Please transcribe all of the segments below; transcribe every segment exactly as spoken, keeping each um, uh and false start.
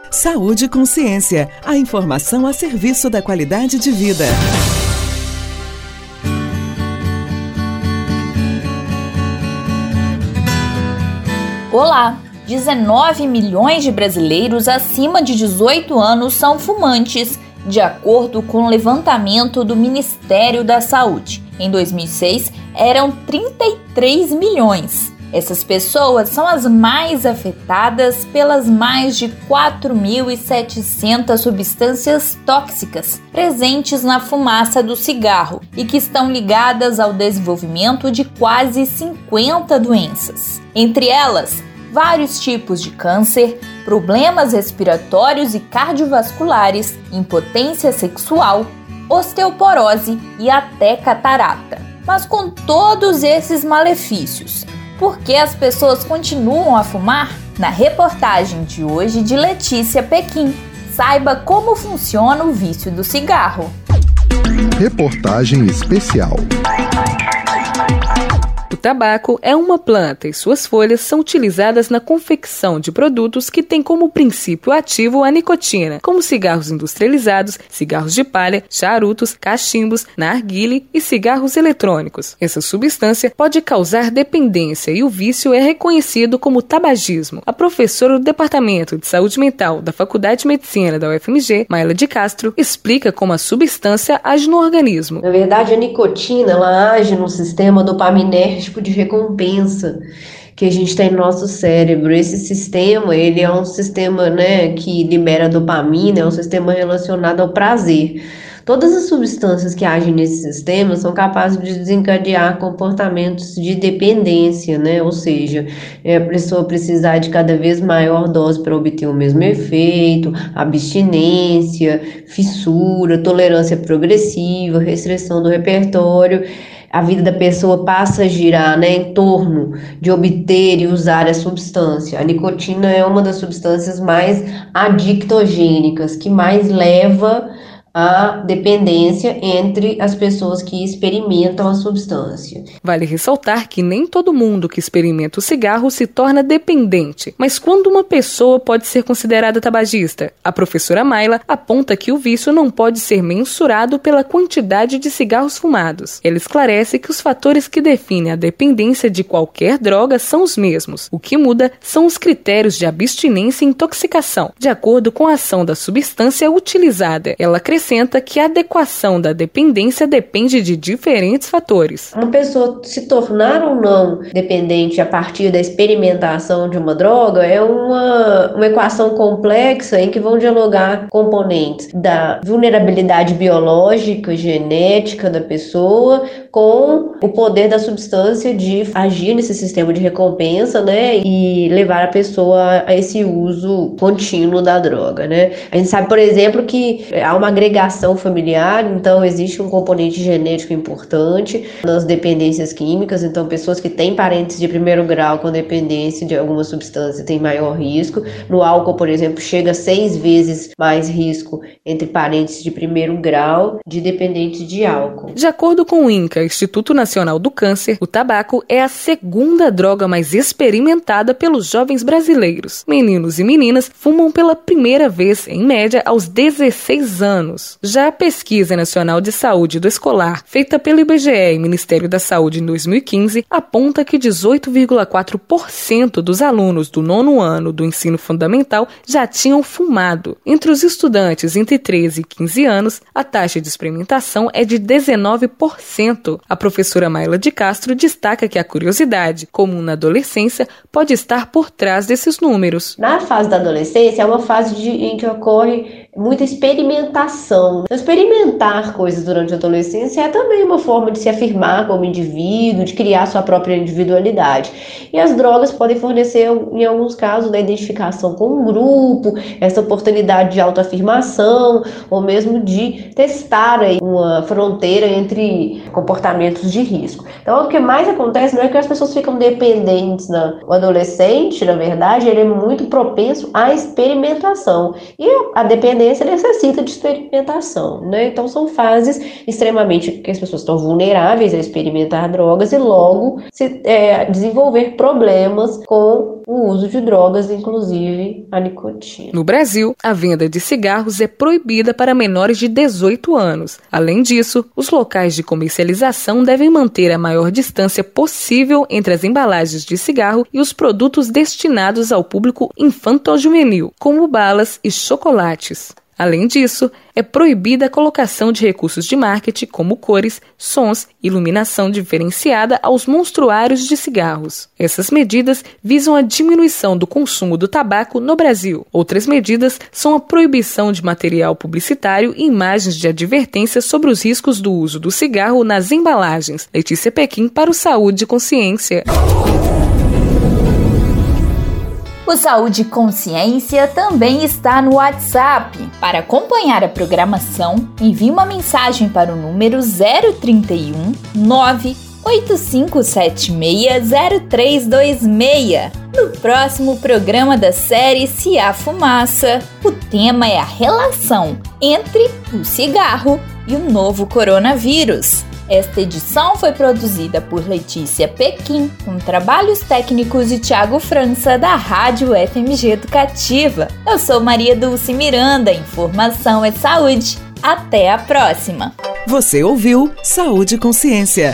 Saúde e Consciência, a informação a serviço da qualidade de vida. Olá! dezenove milhões de brasileiros acima de dezoito anos são fumantes, de acordo com o levantamento do Ministério da Saúde. Em dois mil e seis, eram trinta e três milhões. Essas pessoas são as mais afetadas pelas mais de quatro mil e setecentas substâncias tóxicas presentes na fumaça do cigarro e que estão ligadas ao desenvolvimento de quase cinquenta doenças. Entre elas, vários tipos de câncer, problemas respiratórios e cardiovasculares, impotência sexual, osteoporose e até catarata. Mas com todos esses malefícios, por que as pessoas continuam a fumar? Na reportagem de hoje de Letícia Pequim, saiba como funciona o vício do cigarro. Reportagem especial. O tabaco é uma planta e suas folhas são utilizadas na confecção de produtos que têm como princípio ativo a nicotina, como cigarros industrializados, cigarros de palha, charutos, cachimbos, narguile e cigarros eletrônicos. Essa substância pode causar dependência e o vício é reconhecido como tabagismo. A professora do Departamento de Saúde Mental da Faculdade de Medicina da U F M G, Maila de Castro, explica como a substância age no organismo. Na verdade, a nicotina ela age no sistema dopaminérgico de recompensa que a gente tem no nosso cérebro. Esse sistema, ele é um sistema, né, que libera dopamina, é um sistema relacionado ao prazer. Todas as substâncias que agem nesse sistema são capazes de desencadear comportamentos de dependência, né? Ou seja, a pessoa precisar de cada vez maior dose para obter o mesmo efeito, abstinência, fissura, tolerância progressiva, restrição do repertório. A vida da pessoa passa a girar, né, em torno de obter e usar a substância. A nicotina é uma das substâncias mais adictogênicas, que mais leva a dependência entre as pessoas que experimentam a substância. Vale ressaltar que nem todo mundo que experimenta o cigarro se torna dependente, mas quando uma pessoa pode ser considerada tabagista? A professora Maila aponta que o vício não pode ser mensurado pela quantidade de cigarros fumados. Ela esclarece que os fatores que definem a dependência de qualquer droga são os mesmos. O que muda são os critérios de abstinência e intoxicação, de acordo com a ação da substância utilizada. Ela acrescenta que a adequação da dependência depende de diferentes fatores. Uma pessoa se tornar ou não dependente a partir da experimentação de uma droga é uma, uma equação complexa em que vão dialogar componentes da vulnerabilidade biológica, genética da pessoa, com o poder da substância de agir nesse sistema de recompensa, né, e levar a pessoa a esse uso contínuo da droga, né. A gente sabe, por exemplo, que há uma agregação familiar, então existe um componente genético importante nas dependências químicas, então pessoas que têm parentes de primeiro grau com dependência de alguma substância têm maior risco. No álcool, por exemplo, chega a seis vezes mais risco entre parentes de primeiro grau de dependentes de álcool. De acordo com o INCA, Instituto Nacional do Câncer, o tabaco é a segunda droga mais experimentada pelos jovens brasileiros. Meninos e meninas fumam pela primeira vez, em média, aos dezesseis anos. Já a Pesquisa Nacional de Saúde do Escolar, feita pelo I B G E e Ministério da Saúde em dois mil e quinze, aponta que dezoito vírgula quatro por cento dos alunos do nono ano do ensino fundamental já tinham fumado. Entre os estudantes entre treze e quinze anos, a taxa de experimentação é de dezenove por cento. A professora Maila de Castro destaca que a curiosidade, comum na adolescência, pode estar por trás desses números. Na fase da adolescência é uma fase de, em que ocorre muita experimentação. Experimentar coisas durante a adolescência é também uma forma de se afirmar como indivíduo, de criar sua própria individualidade. E as drogas podem fornecer, em alguns casos, a identificação com um grupo, essa oportunidade de autoafirmação, ou mesmo de testar aí uma fronteira entre comportamentos de risco. Então, o que mais acontece não é que as pessoas ficam dependentes, não. O adolescente, na verdade, ele é muito propenso à experimentação. E a dependência necessita de experimentação, né? Então são fases extremamente que as pessoas estão vulneráveis a experimentar drogas e logo se é, desenvolver problemas com o uso de drogas, inclusive a nicotina. No Brasil, a venda de cigarros é proibida para menores de dezoito anos. Além disso, os locais de comercialização devem manter a maior distância possível entre as embalagens de cigarro e os produtos destinados ao público infanto-juvenil, como balas e chocolates. Além disso, é proibida a colocação de recursos de marketing como cores, sons e iluminação diferenciada aos monstruários de cigarros. Essas medidas visam a diminuição do consumo do tabaco no Brasil. Outras medidas são a proibição de material publicitário e imagens de advertência sobre os riscos do uso do cigarro nas embalagens. Letícia Pequim para o Saúde e Consciência. O Saúde e Consciência também está no WhatsApp. Para acompanhar a programação, envie uma mensagem para o número zero trinta e um, nove oito cinco sete seis zero três dois seis. No próximo programa da série Se Há Fumaça, o tema é a relação entre o cigarro e o novo coronavírus. Esta edição foi produzida por Letícia Pequim, com trabalhos técnicos de Tiago França, da Rádio F M G Educativa. Eu sou Maria Dulce Miranda, informação é saúde. Até a próxima! Você ouviu Saúde e Consciência.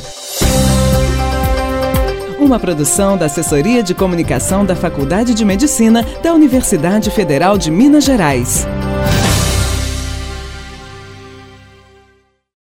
Uma produção da Assessoria de Comunicação da Faculdade de Medicina da Universidade Federal de Minas Gerais.